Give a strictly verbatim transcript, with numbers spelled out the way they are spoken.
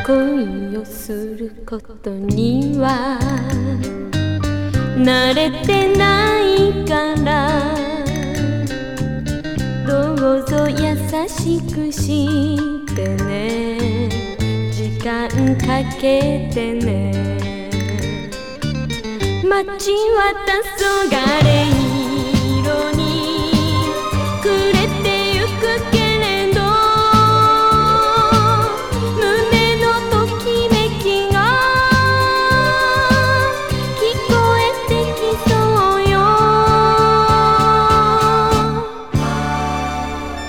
恋をすることには慣れてないからどうぞ優しくしてね時間かけてね待ち渡そがれ